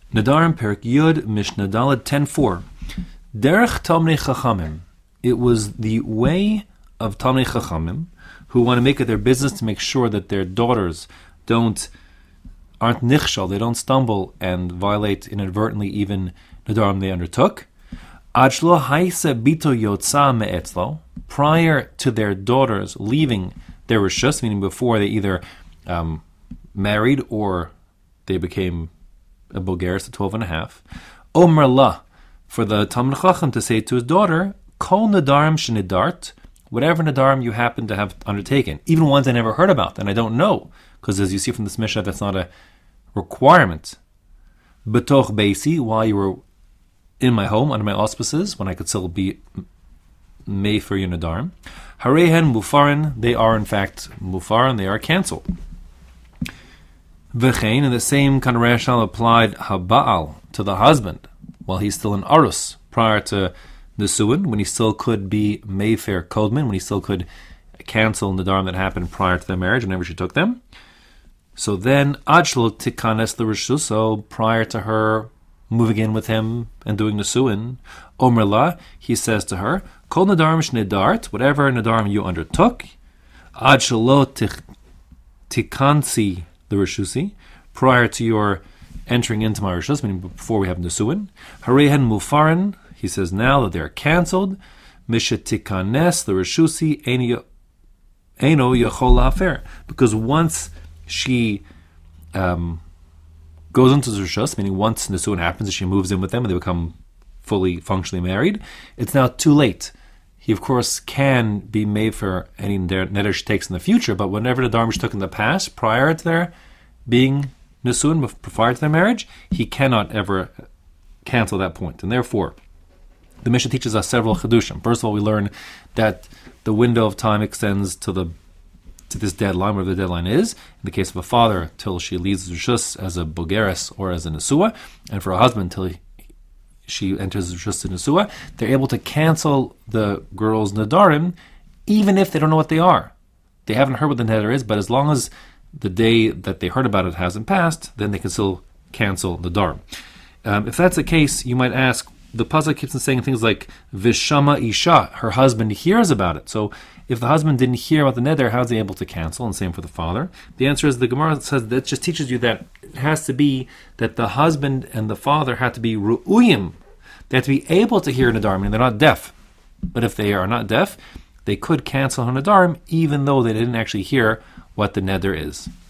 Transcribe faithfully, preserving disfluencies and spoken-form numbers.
Nadarim Perik Yud Mishnah Daled ten four. Derech Talmidei Chachamim. It was the way of Talmidei Chachamim who want to make it their business to make sure that their daughters don't aren't nichshal, they don't stumble and violate inadvertently even Nadarim they undertook. Ajlo Haisa Bito Yotza Me'etzlo. Prior to their daughters leaving their rishus, meaning before they either um, married or they became a Bogeres at twelve and a half. Omer La, for the Talmid Chacham to say to his daughter, Kol Nadarim Shenidart, whatever Nadarim you happen to have undertaken, even ones I never heard about and I don't know, because as you see from this Mishnah, that's not a requirement. Betoch Beisi, while you were in my home, under my auspices, when I could still be made for your Nadarim. Harehen Mufarin, they are in fact Mufarin, they are cancelled. V'chein, and the same kind of rationale applied Haba'al to the husband while he's still in Arus prior to Nisuin, when he still could be Mayfair Kodman, when he still could cancel Nadarim that happened prior to their marriage whenever she took them. So then Ajlo Tikanes the Rishus, so prior to her moving in with him and doing Nisuin, Omerla, he says to her, Kol Nadarim Shnedart, whatever Nadarim you undertook, Ajlo Tikansi the Rishusi, prior to your entering into my Rishus, meaning before we have Nisuin. Harehen Mufarin, he says now that they're cancelled. Mishetikanes the Rishusi, Eino Yachol Lafer. Because once she um, goes into the Rishus, meaning once Nisuin happens, she moves in with them and they become fully functionally married, it's now too late. He, of course, can be made for any neder she takes in the future, but whenever the Dharma she took in the past, prior to their being Nisuin, prior to their marriage, he cannot ever cancel that point. And therefore, the Mishnah teaches us several Chedushim. First of all, we learn that the window of time extends to the to this deadline, whatever the deadline is. In the case of a father, till she leaves Rishus as a Bogeres or as a Nesua, and for a husband, till he she enters just in Nesua, they're able to cancel the girl's Nadarim, even if they don't know what they are. They haven't heard what the Neder is, but as long as the day that they heard about it hasn't passed, then they can still cancel the Nadarim. Um, if that's the case, you might ask, the Pasuk keeps on saying things like, Vishama Isha, her husband hears about it. So if the husband didn't hear about the Neder, how is he able to cancel? And same for the father. The answer is, the Gemara says that just teaches you that it has to be that the husband and the father have to be ru'uyim. They have to be able to hear Nadarim, and they're not deaf. But if they are not deaf, they could cancel her Nadarim, even though they didn't actually hear what the Neder is.